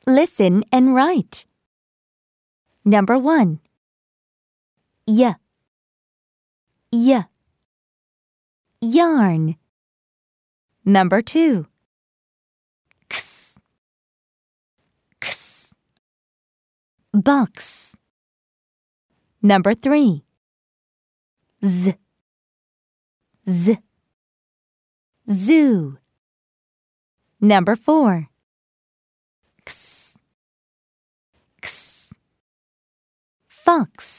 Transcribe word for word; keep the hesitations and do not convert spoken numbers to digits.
Listen and write. Number one. Y. Y. Yarn. Number two. X. X. Box. Number three. Z. Z. Zoo. Number four. X. X. Fox.